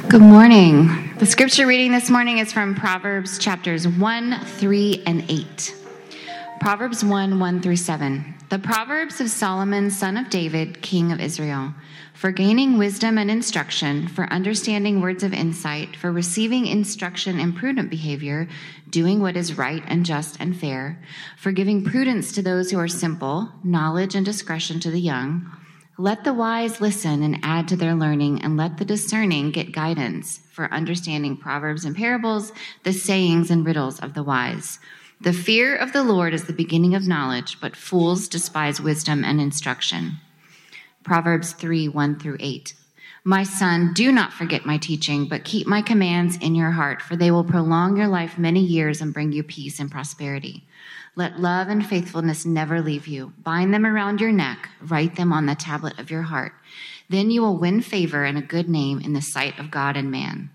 Good morning. The scripture reading this morning is from Proverbs chapters 1, 3, and 8. Proverbs 1 through 7. The Proverbs of Solomon, son of David, king of Israel, for gaining wisdom and instruction, for understanding words of insight, for receiving instruction in prudent behavior, doing what is right and just and fair, for giving prudence to those who are simple, knowledge and discretion to the young. Let the wise listen and add to their learning, and let the discerning get guidance for understanding proverbs and parables, the sayings and riddles of the wise. The fear of the Lord is the beginning of knowledge, but fools despise wisdom and instruction. Proverbs 3, 1 through 8. My son, do not forget my teaching, but keep my commands in your heart, for they will prolong your life many years and bring you peace and prosperity. Let love and faithfulness never leave you. Bind them around your neck. Write them on the tablet of your heart. Then you will win favor and a good name in the sight of God and man.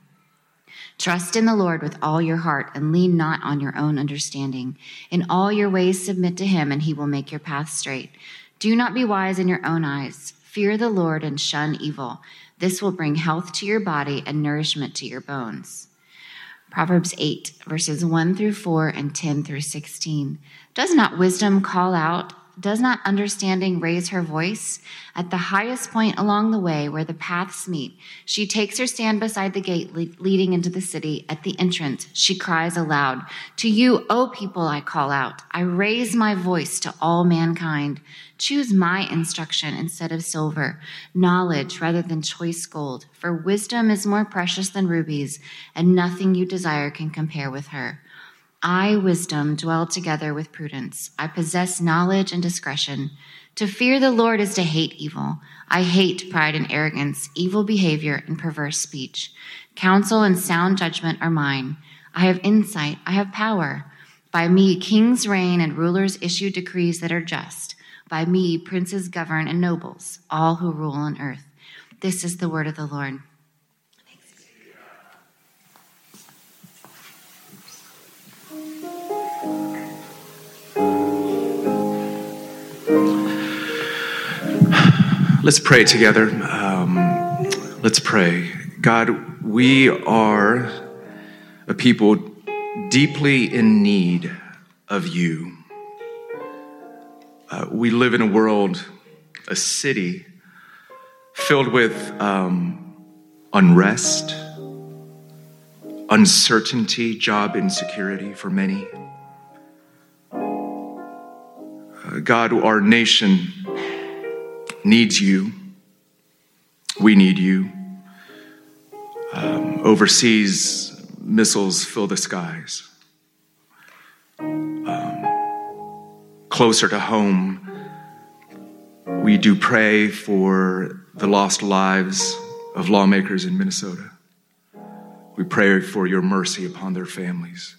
Trust in the Lord with all your heart and lean not on your own understanding. In all your ways submit to him, and he will make your path straight. Do not be wise in your own eyes. Fear the Lord and shun evil. This will bring health to your body and nourishment to your bones. Proverbs 8, verses 1 through 4 and 10 through 16. Does not wisdom call out? Does not understanding raise her voice? At the highest point along the way where the paths meet, she takes her stand beside the gate leading into the city. At the entrance, she cries aloud, "To you, O people, I call out. I raise my voice to all mankind. Choose my instruction instead of silver, knowledge rather than choice gold. For wisdom is more precious than rubies, and nothing you desire can compare with her. I, wisdom, dwell together with prudence. I possess knowledge and discretion. To fear the Lord is to hate evil. I hate pride and arrogance, evil behavior and perverse speech. Counsel and sound judgment are mine. I have insight. I have power. By me, kings reign and rulers issue decrees that are just. By me, princes govern and nobles, all who rule on earth. This is the word of the Lord. Let's pray together. Let's pray. God, we are a people deeply in need of you. We live in a world, a city, filled with unrest, uncertainty, job insecurity for many. God, our nation needs you. We need you. Overseas, missiles fill the skies. Closer to home, we do pray for the lost lives of lawmakers in Minnesota. We pray for your mercy upon their families.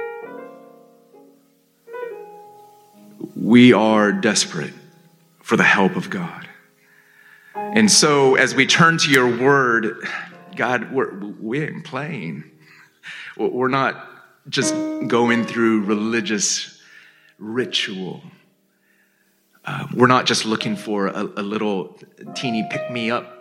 We are desperate for the help of God. And so as we turn to your word, God, we ain't playing. We're not just going through religious ritual. We're not just looking for a little teeny pick-me-up.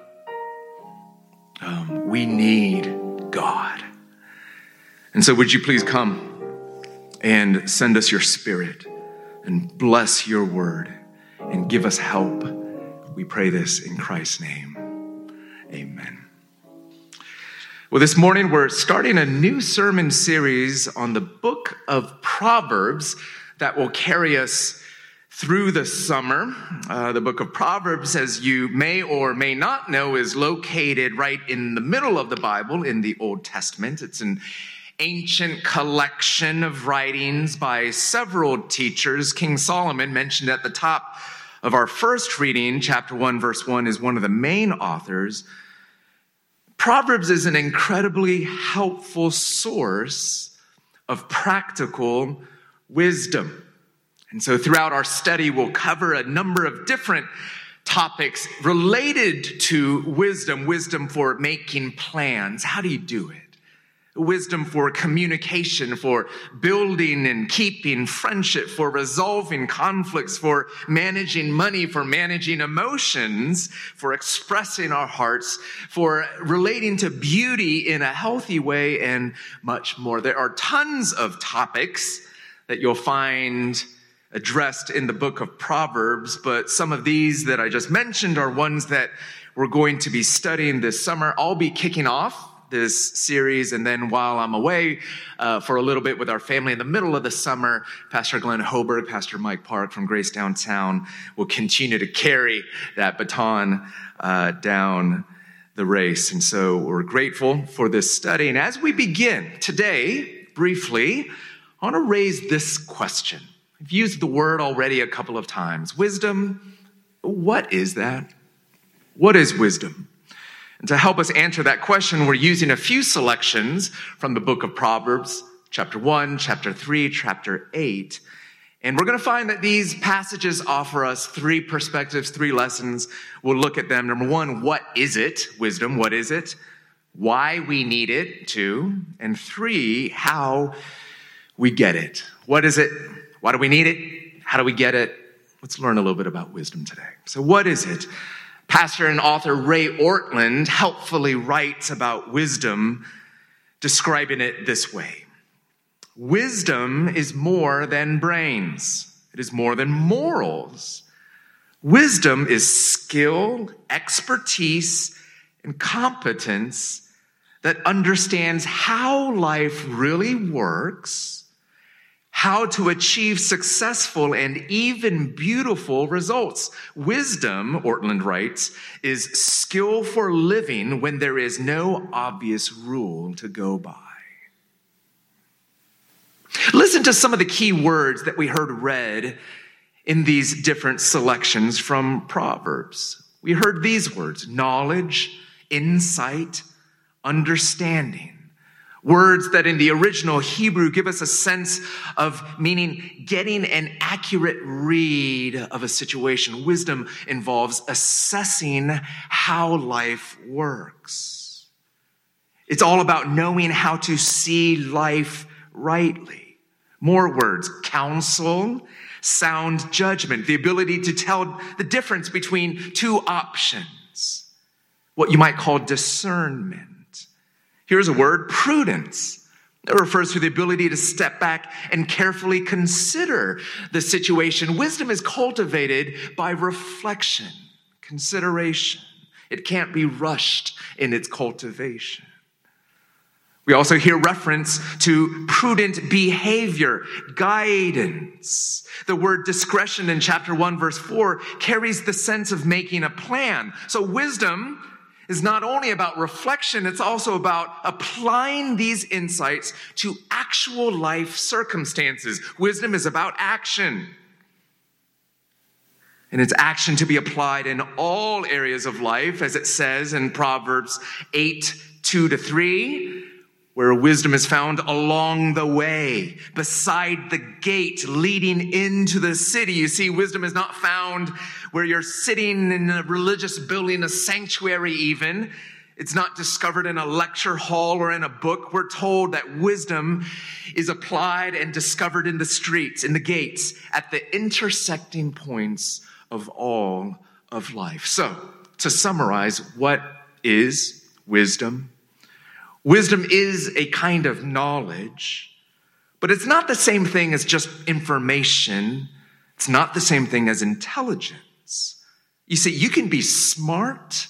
We need God. And so would you please come and send us your spirit and bless your word and give us help. We pray this in Christ's name. Amen. Well, this morning we're starting a new sermon series on the book of Proverbs that will carry us through the summer. The book of Proverbs, as you may or may not know, is located right in the middle of the Bible in the Old Testament. It's an ancient collection of writings by several teachers. King Solomon, mentioned at the top of our first reading, chapter 1, verse 1, is one of the main authors. Proverbs is an incredibly helpful source of practical wisdom. And so throughout our study, we'll cover a number of different topics related to wisdom for making plans. How do you do it? wisdom for communication, for building and keeping friendship, for resolving conflicts, for managing money, for managing emotions, for expressing our hearts, for relating to beauty in a healthy way, and much more. There are tons of topics that you'll find addressed in the book of Proverbs, but some of these that I just mentioned are ones that we're going to be studying this summer. I'll be kicking off this series, and then while I'm away for a little bit with our family in the middle of the summer, Pastor Glenn Hoberg, Pastor Mike Park from Grace Downtown will continue to carry that baton down the race. And so we're grateful for this study. And as we begin today, briefly, I want to raise this question. I've used the word already a couple of times. Wisdom, what is that? What is wisdom? And to help us answer that question, we're using a few selections from the book of Proverbs, chapter 1, chapter 3, chapter 8. And we're going to find that these passages offer us three perspectives, three lessons. We'll look at them. Number one, what is it? Wisdom, what is it? Why we need it, 2. And 3, how we get it. What is it? Why do we need it? How do we get it? Let's learn a little bit about wisdom today. So what is it? Pastor and author Ray Ortlund helpfully writes about wisdom, describing it this way. Wisdom is more than brains. It is more than morals. Wisdom is skill, expertise, and competence that understands how life really works, how to achieve successful and even beautiful results. Wisdom, Ortlund writes, is skill for living when there is no obvious rule to go by. Listen to some of the key words that we heard read in these different selections from Proverbs. We heard these words: knowledge, insight, understanding. Words that in the original Hebrew give us a sense of meaning getting an accurate read of a situation. Wisdom involves assessing how life works. It's all about knowing how to see life rightly. More words: counsel, sound judgment, the ability to tell the difference between two options, what you might call discernment. Here's a word: prudence. It refers to the ability to step back and carefully consider the situation. Wisdom is cultivated by reflection, consideration. It can't be rushed in its cultivation. We also hear reference to prudent behavior, guidance. The word discretion in chapter 1, verse 4 carries the sense of making a plan. So wisdom is not only about reflection, it's also about applying these insights to actual life circumstances. Wisdom is about action. And it's action to be applied in all areas of life, as it says in Proverbs 8, 2-3, where wisdom is found along the way, beside the gate leading into the city. You see, wisdom is not found where you're sitting in a religious building, a sanctuary even. It's not discovered in a lecture hall or in a book. We're told that wisdom is applied and discovered in the streets, in the gates, at the intersecting points of all of life. So, to summarize, what is wisdom? Wisdom is a kind of knowledge, but it's not the same thing as just information. It's not the same thing as intelligence. You see, you can be smart,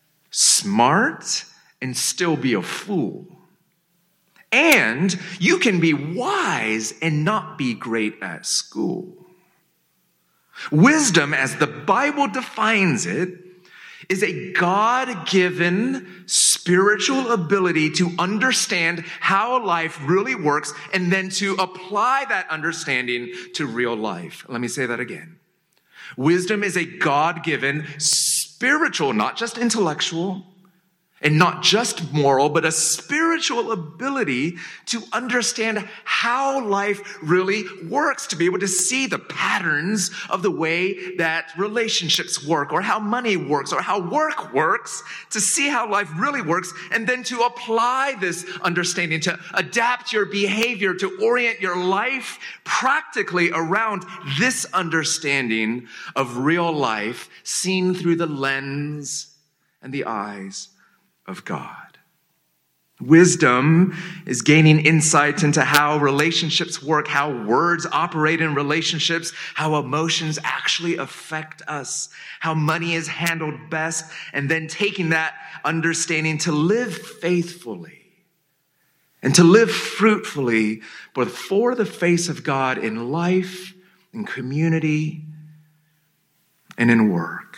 and still be a fool. And you can be wise and not be great at school. Wisdom, as the Bible defines it, is a God-given spiritual ability to understand how life really works and then to apply that understanding to real life. Let me say that again. Wisdom is a God-given spiritual, not just intellectual, And not just moral, but a spiritual ability to understand how life really works, to be able to see the patterns of the way that relationships work, or how money works, or how work works, to see how life really works, and then to apply this understanding, to adapt your behavior, to orient your life practically around this understanding of real life seen through the lens and the eyes of God. Wisdom is gaining insight into how relationships work, how words operate in relationships, how emotions actually affect us, how money is handled best, and then taking that understanding to live faithfully and to live fruitfully before the face of God in life, in community, and in work.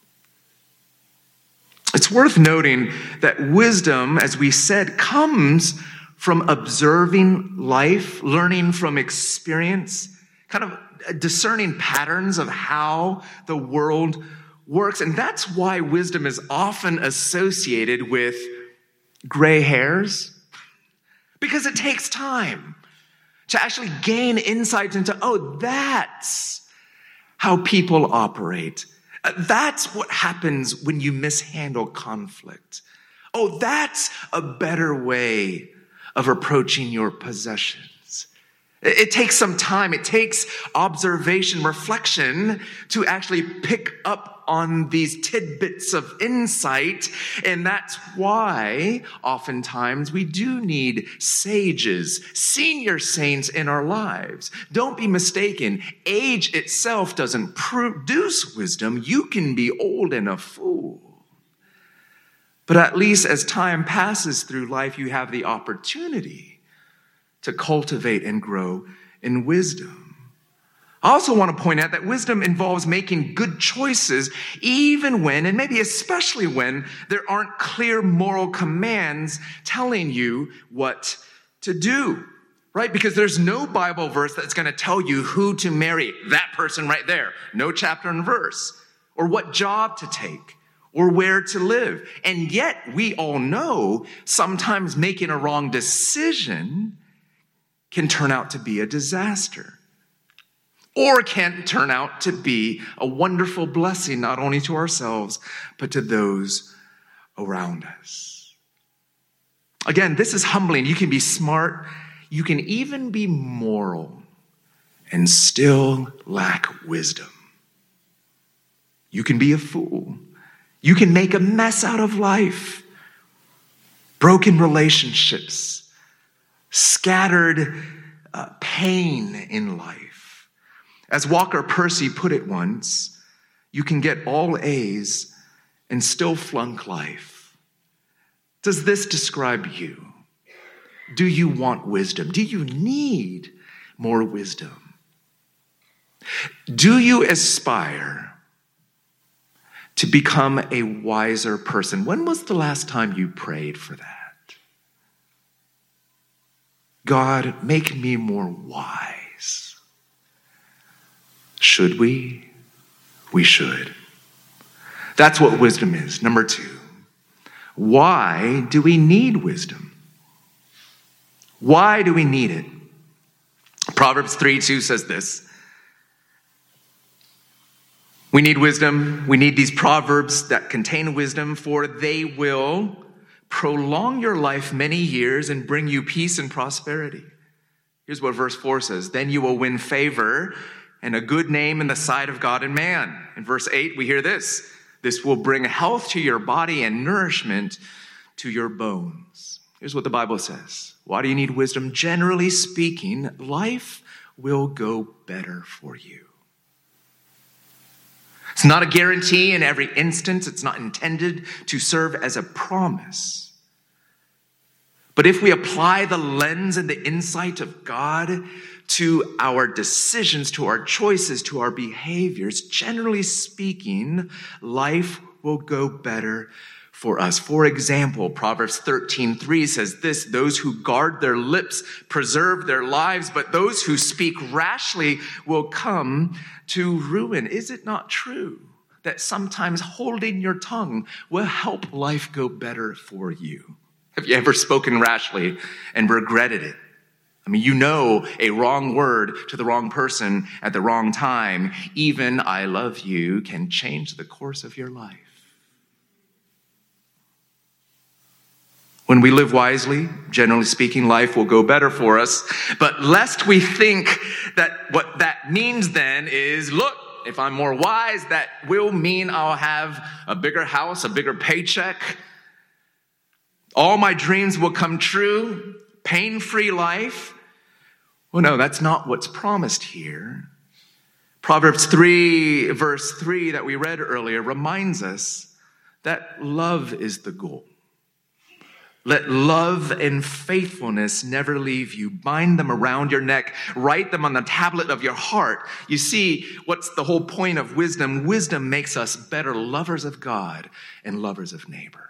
It's worth noting that wisdom, as we said, comes from observing life, learning from experience, kind of discerning patterns of how the world works. And that's why wisdom is often associated with gray hairs, because it takes time to actually gain insight into, oh, that's how people operate. That's what happens when you mishandle conflict. Oh, that's a better way of approaching your possessions. It takes some time. It takes observation, reflection to actually pick up on these tidbits of insight. And that's why oftentimes we do need sages, senior saints in our lives. Don't be mistaken. Age itself doesn't produce wisdom. You can be old and a fool. But at least as time passes through life, you have the opportunity to cultivate and grow in wisdom. I also want to point out that wisdom involves making good choices, even when, and maybe especially when, there aren't clear moral commands telling you what to do, right? Because there's no Bible verse that's going to tell you who to marry, that person right there. No chapter and verse. Or what job to take, or where to live. And yet, we all know sometimes making a wrong decision can turn out to be a disaster. Or can turn out to be a wonderful blessing, not only to ourselves, but to those around us. Again, this is humbling. You can be smart. You can even be moral and still lack wisdom. You can be a fool. You can make a mess out of life. Broken relationships. Scattered pain in life. As Walker Percy put it once, you can get all A's and still flunk life. Does this describe you? Do you want wisdom? Do you need more wisdom? Do you aspire to become a wiser person? When was the last time you prayed for that? God, make me more wise. Should we? We should. That's what wisdom is. Number 2, why do we need wisdom? Why do we need it? Proverbs 3:2 says this. We need wisdom. We need these proverbs that contain wisdom, for they will prolong your life many years and bring you peace and prosperity. Here's what verse 4 says. Then you will win favor and a good name in the sight of God and man. In verse 8, we hear this. This will bring health to your body and nourishment to your bones. Here's what the Bible says. Why do you need wisdom? Generally speaking, life will go better for you. It's not a guarantee in every instance. It's not intended to serve as a promise. But if we apply the lens and the insight of God to our decisions, to our choices, to our behaviors, generally speaking, life will go better for us. For example, Proverbs 13:3 says this, those who guard their lips preserve their lives, but those who speak rashly will come to ruin. Is it not true that sometimes holding your tongue will help life go better for you. Have you ever spoken rashly and regretted it? I mean, you know a wrong word to the wrong person at the wrong time, even "I love you," can change the course of your life. When we live wisely, generally speaking, life will go better for us. But lest we think that what that means then is, look, if I'm more wise, that will mean I'll have a bigger house, a bigger paycheck. All my dreams will come true. Pain-free life. Well, no, that's not what's promised here. Proverbs 3, verse 3 that we read earlier reminds us that love is the goal. Let love and faithfulness never leave you. Bind them around your neck. Write them on the tablet of your heart. You see, what's the whole point of wisdom? Wisdom makes us better lovers of God and lovers of neighbor.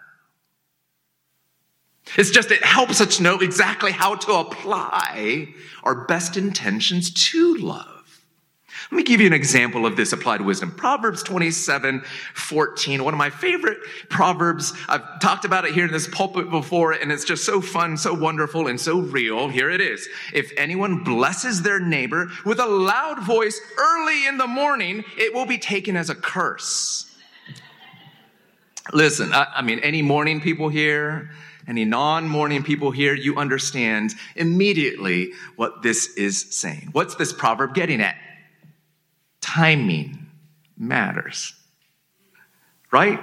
It's just, it helps us know exactly how to apply our best intentions to love. Let me give you an example of this applied wisdom. Proverbs 27:14, one of my favorite proverbs. I've talked about it here in this pulpit before, and it's just so fun, so wonderful, and so real. Here it is. If anyone blesses their neighbor with a loud voice early in the morning, it will be taken as a curse. Listen, I mean, any morning people here, any non-morning people here, you understand immediately what this is saying. What's this proverb getting at? Timing matters, right?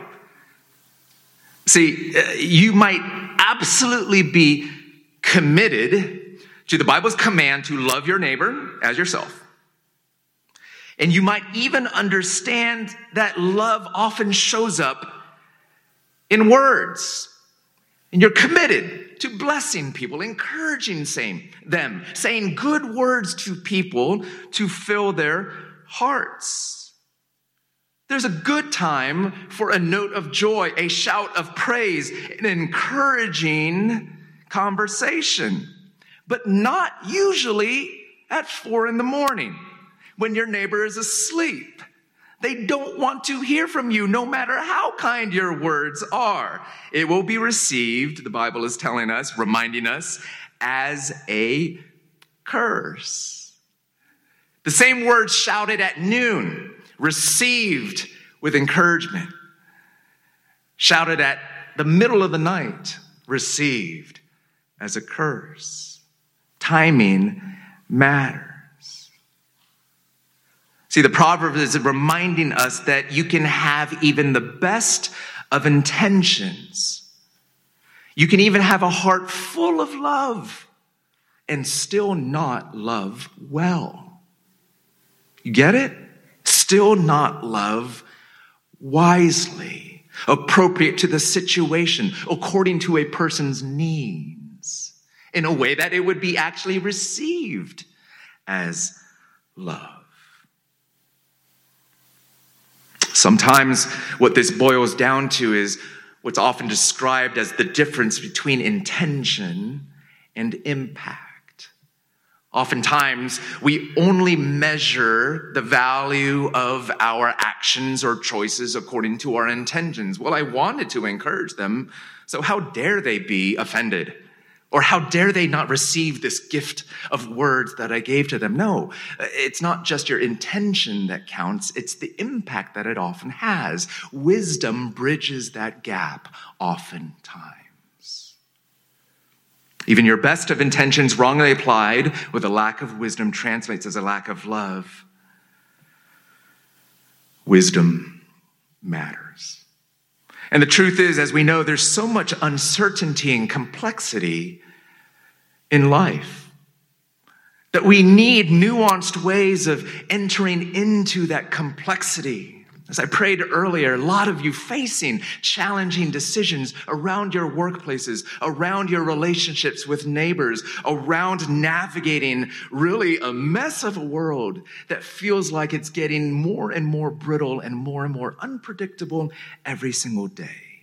See, you might absolutely be committed to the Bible's command to love your neighbor as yourself. And you might even understand that love often shows up in words. And you're committed to blessing people, encouraging them, saying good words to people to fill their hearts. There's a good time for a note of joy, a shout of praise, an encouraging conversation, but not usually at 4 a.m. when your neighbor is asleep. They don't want to hear from you, no matter how kind your words are. It will be received, the Bible is telling us, reminding us, as a curse. The same words shouted at noon, received with encouragement. Shouted at the middle of the night, received as a curse. Timing matters. See, the proverb is reminding us that you can have even the best of intentions. You can even have a heart full of love and still not love well. You get it? Still not love wisely, appropriate to the situation, according to a person's needs, in a way that it would be actually received as love. Sometimes what this boils down to is what's often described as the difference between intention and impact. Oftentimes, we only measure the value of our actions or choices according to our intentions. Well, I wanted to encourage them, so how dare they be offended? Or how dare they not receive this gift of words that I gave to them? No, it's not just your intention that counts, it's the impact that it often has. Wisdom bridges that gap oftentimes. Even your best of intentions wrongly applied with a lack of wisdom translates as a lack of love. Wisdom matters. And the truth is, as we know, there's so much uncertainty and complexity in life that we need nuanced ways of entering into that complexity. As I prayed earlier, a lot of you facing challenging decisions around your workplaces, around your relationships with neighbors, around navigating really a mess of a world that feels like it's getting more and more brittle and more unpredictable every single day.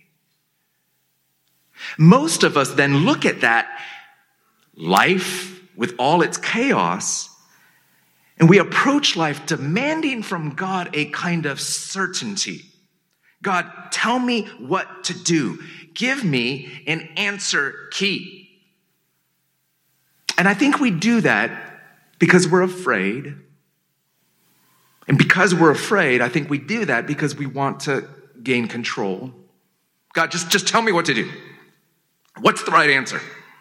Most of us then look at that life with all its chaos, and we approach life demanding from God a kind of certainty. God, tell me what to do. Give me an answer key. And I think we do that because we're afraid. And because we're afraid, I think we do that because we want to gain control. God, just tell me what to do. What's the right answer?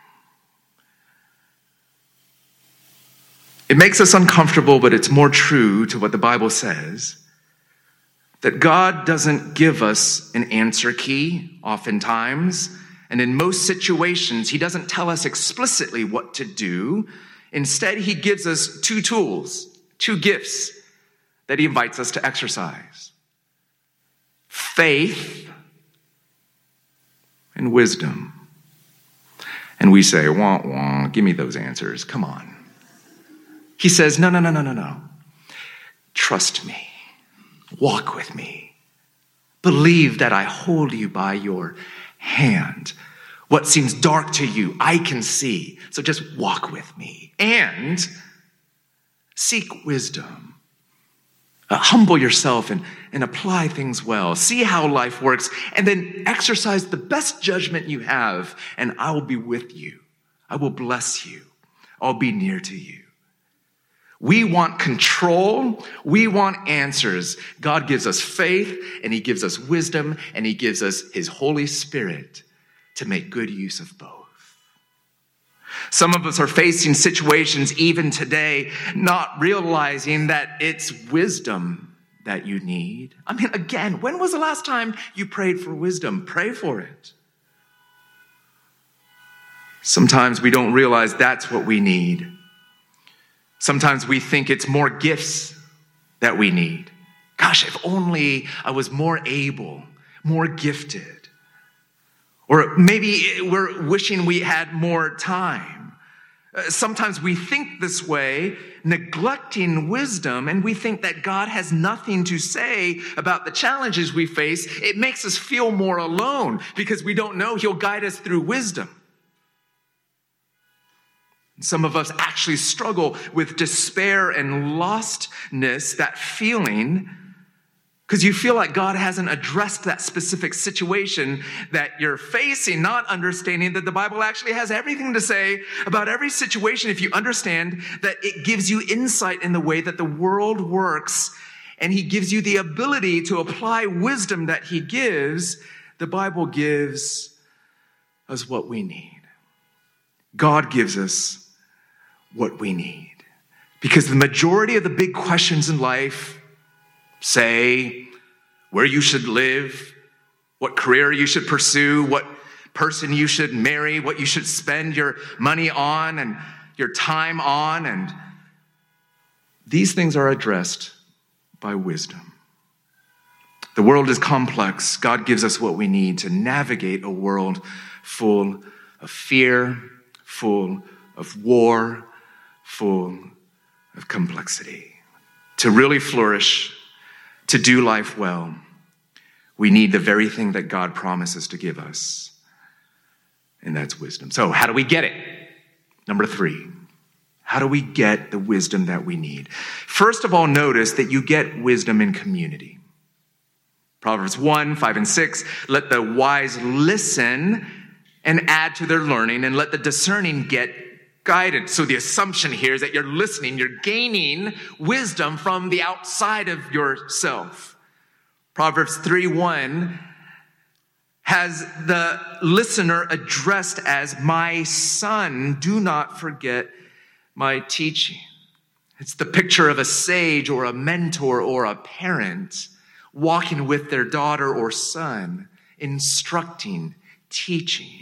It makes us uncomfortable, but it's more true to what the Bible says, that God doesn't give us an answer key oftentimes, and in most situations, he doesn't tell us explicitly what to do. Instead, he gives us two tools, two gifts that he invites us to exercise: faith and wisdom. And we say, wah, wah, give me those answers, come on. He says, no. Trust me. Walk with me. Believe that I hold you by your hand. What seems dark to you, I can see. So just walk with me. And seek wisdom. Humble yourself and apply things well. See how life works. And then exercise the best judgment you have. And I will be with you. I will bless you. I'll be near to you. We want control. We want answers. God gives us faith, and he gives us wisdom, and he gives us his Holy Spirit to make good use of both. Some of us are facing situations even today, not realizing that it's wisdom that you need. I mean, again, when was the last time you prayed for wisdom? Pray for it. Sometimes we don't realize that's what we need. Sometimes we think it's more gifts that we need. Gosh, if only I was more able, more gifted. Or maybe we're wishing we had more time. Sometimes we think this way, neglecting wisdom, and we think that God has nothing to say about the challenges we face. It makes us feel more alone because we don't know he'll guide us through wisdom. Some of us actually struggle with despair and lostness, that feeling, because you feel like God hasn't addressed that specific situation that you're facing, not understanding that the Bible actually has everything to say about every situation if you understand that it gives you insight in the way that the world works, and he gives you the ability to apply wisdom that he gives. The Bible gives us what we need. God gives us what we need. Because the majority of the big questions in life say where you should live, what career you should pursue, what person you should marry, what you should spend your money on and your time on. And these things are addressed by wisdom. The world is complex. God gives us what we need to navigate a world full of fear, full of war, full of complexity. To really flourish, to do life well, we need the very thing that God promises to give us, and that's wisdom. So how do we get it? Number 3, how do we get the wisdom that we need? First of all, notice that you get wisdom in community. Proverbs 1, 5, and 6, let the wise listen and add to their learning, and let the discerning get guidance. So the assumption here is that you're listening, you're gaining wisdom from the outside of yourself. Proverbs 3:1 has the listener addressed as my son, do not forget my teaching. It's the picture of a sage or a mentor or a parent walking with their daughter or son, instructing, teaching.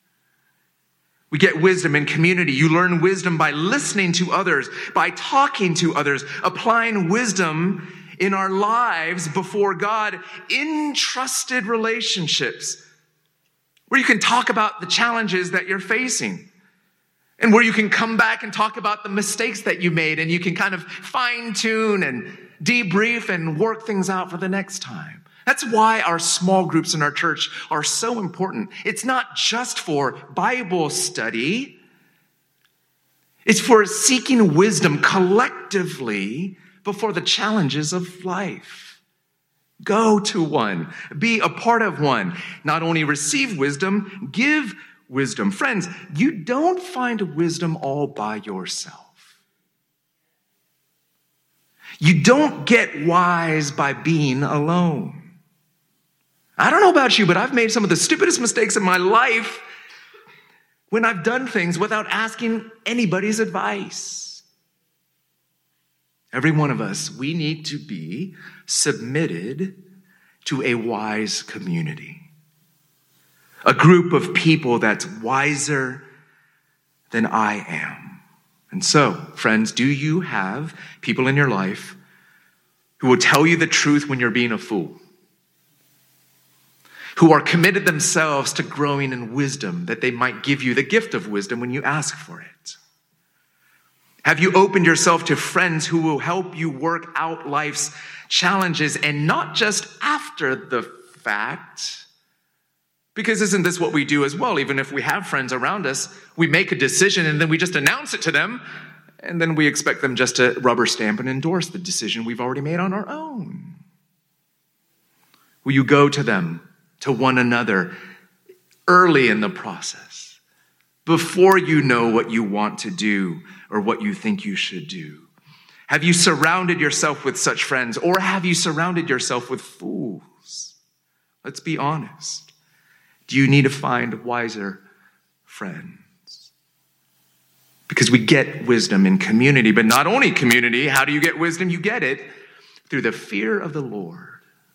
We get wisdom in community. You learn wisdom by listening to others, by talking to others, applying wisdom in our lives before God in trusted relationships where you can talk about the challenges that you're facing and where you can come back and talk about the mistakes that you made, and you can kind of fine tune and debrief and work things out for the next time. That's why our small groups in our church are so important. It's not just for Bible study. It's for seeking wisdom collectively before the challenges of life. Go to one. Be a part of one. Not only receive wisdom, give wisdom. Friends, you don't find wisdom all by yourself. You don't get wise by being alone. I don't know about you, but I've made some of the stupidest mistakes in my life when I've done things without asking anybody's advice. Every one of us, we need to be submitted to a wise community. A group of people that's wiser than I am. And so, friends, do you have people in your life who will tell you the truth when you're being a fool? Who are committed themselves to growing in wisdom, that they might give you the gift of wisdom when you ask for it? Have you opened yourself to friends who will help you work out life's challenges and not just after the fact? Because isn't this what we do as well? Even if we have friends around us, we make a decision and then we just announce it to them, and then we expect them just to rubber stamp and endorse the decision we've already made on our own. Will you go to them, to one another, early in the process, before you know what you want to do or what you think you should do? Have you surrounded yourself with such friends, or have you surrounded yourself with fools? Let's be honest. Do you need to find wiser friends? Because we get wisdom in community, but not only community. How do you get wisdom? You get it through the fear of the Lord.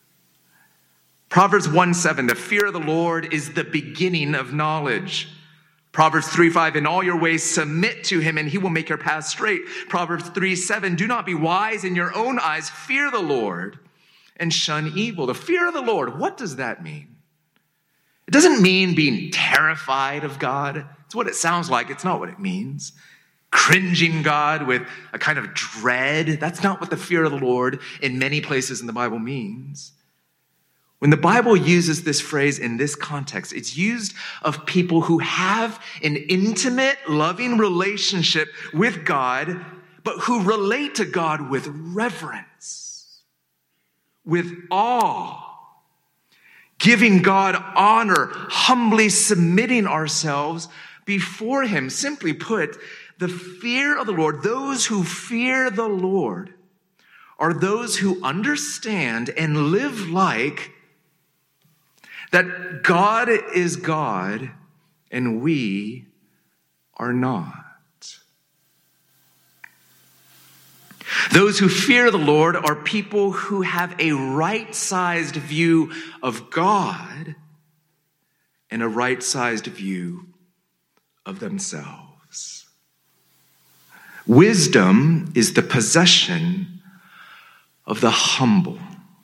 Proverbs 1:7, the fear of the Lord is the beginning of knowledge. Proverbs 3:5, in all your ways submit to him and he will make your path straight. Proverbs 3:7, do not be wise in your own eyes. Fear the Lord and shun evil. The fear of the Lord, what does that mean? It doesn't mean being terrified of God. It's what it sounds like. It's not what it means. Cringing God with a kind of dread. That's not what the fear of the Lord in many places in the Bible means. When the Bible uses this phrase in this context, it's used of people who have an intimate, loving relationship with God, but who relate to God with reverence, with awe, giving God honor, humbly submitting ourselves before him. Simply put, the fear of the Lord, those who fear the Lord, are those who understand and live like that God is God and we are not. Those who fear the Lord are people who have a right-sized view of God and a right-sized view of themselves. Wisdom is the possession of the humble.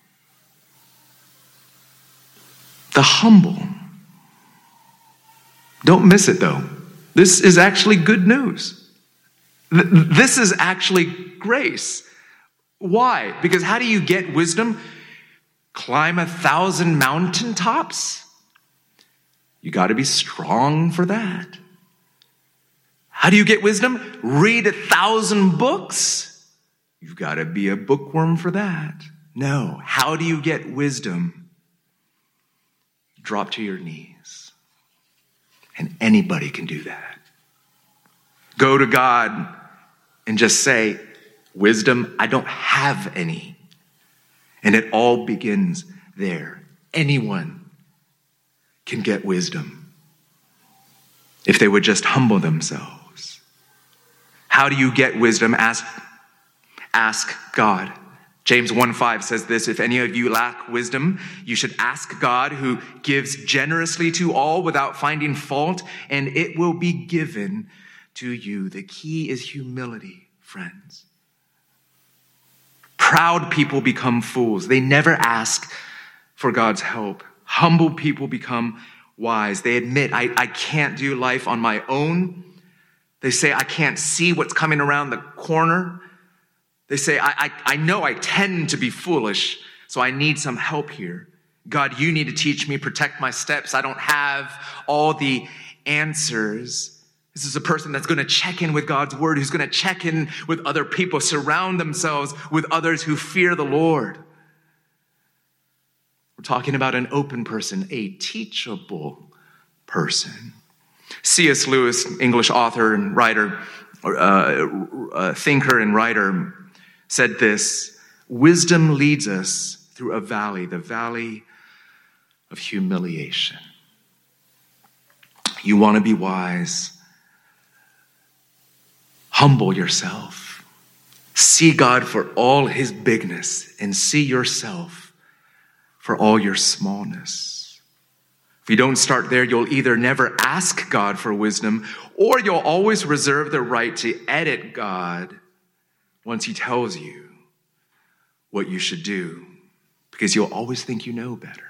The humble. Don't miss it, though. This is actually good news. This is actually grace. Why? Because how do you get wisdom? Climb 1,000 mountaintops? You got to be strong for that. How do you get wisdom? Read 1,000 books? You've got to be a bookworm for that. No. How do you get wisdom? Drop to your knees. And anybody can do that. Go to God and just say, wisdom, I don't have any. And it all begins there. Anyone can get wisdom if they would just humble themselves. How do you get wisdom? Ask God. James 1:5 says this, if any of you lack wisdom, you should ask God who gives generously to all without finding fault, and it will be given to you. The key is humility, friends. Proud people become fools. They never ask for God's help. Humble people become wise. They admit, I can't do life on my own. They say, I can't see what's coming around the corner. They say, I know I tend to be foolish, so I need some help here. God, you need to teach me, protect my steps. I don't have all the answers. This is a person that's going to check in with God's word, who's going to check in with other people, surround themselves with others who fear the Lord. We're talking about an open person, a teachable person. C.S. Lewis, English author and writer, thinker and writer, said this: wisdom leads us through a valley, the valley of humiliation. You want to be wise? Humble yourself. See God for all his bigness and see yourself for all your smallness. If you don't start there, you'll either never ask God for wisdom or you'll always reserve the right to edit God once he tells you what you should do, because you'll always think you know better.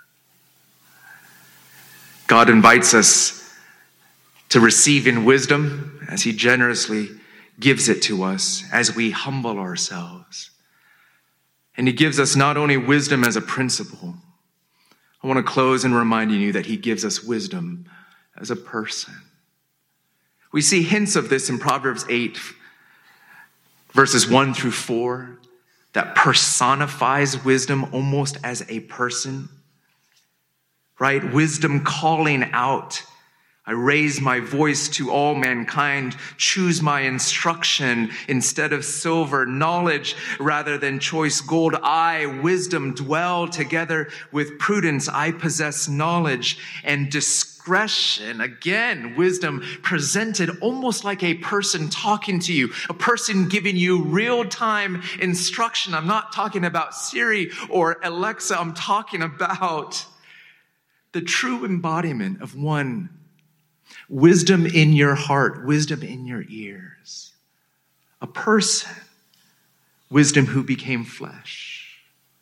God invites us to receive in wisdom as he generously gives it to us as we humble ourselves. And he gives us not only wisdom as a principle. I want to close in reminding you that he gives us wisdom as a person. We see hints of this in Proverbs 8, verses 1 through 4, that personifies wisdom almost as a person. Right? Wisdom calling out. I raise my voice to all mankind. Choose my instruction instead of silver. Knowledge rather than choice gold. I, wisdom, dwell together with prudence. I possess knowledge and discretion. Again, wisdom presented almost like a person talking to you. A person giving you real-time instruction. I'm not talking about Siri or Alexa. I'm talking about the true embodiment of one. Wisdom in your heart, wisdom in your ears. A person, wisdom who became flesh.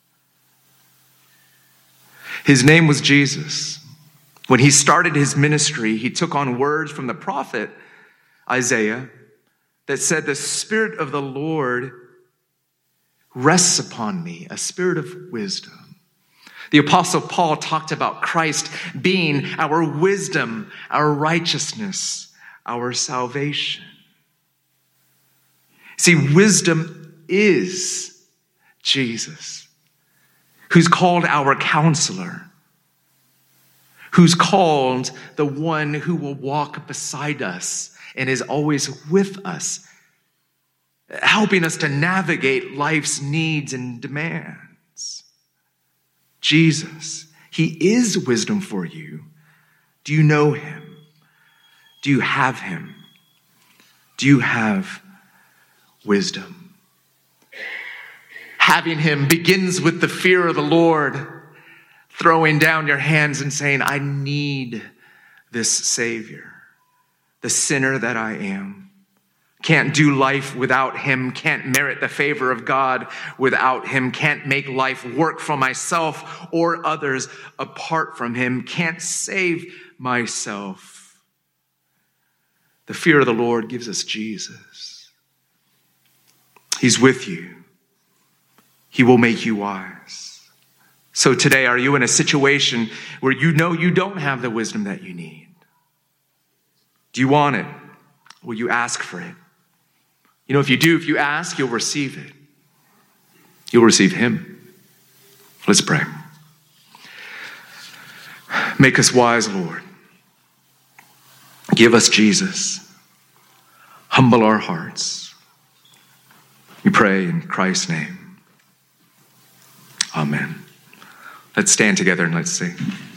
His name was Jesus. When he started his ministry, he took on words from the prophet Isaiah that said, the Spirit of the Lord rests upon me, a spirit of wisdom. The Apostle Paul talked about Christ being our wisdom, our righteousness, our salvation. See, wisdom is Jesus, who's called our counselor, who's called the one who will walk beside us and is always with us, helping us to navigate life's needs and demands. Jesus, he is wisdom for you. Do you know him? Do you have him? Do you have wisdom? Having him begins with the fear of the Lord, throwing down your hands and saying, I need this Savior, the sinner that I am. Can't do life without him, can't merit the favor of God without him, can't make life work for myself or others apart from him, can't save myself. The fear of the Lord gives us Jesus. He's with you. He will make you wise. So today, are you in a situation where you know you don't have the wisdom that you need? Do you want it? Will you ask for it? You know, if you do, if you ask, you'll receive it. You'll receive him. Let's pray. Make us wise, Lord. Give us Jesus. Humble our hearts. We pray in Christ's name. Amen. Let's stand together and let's sing.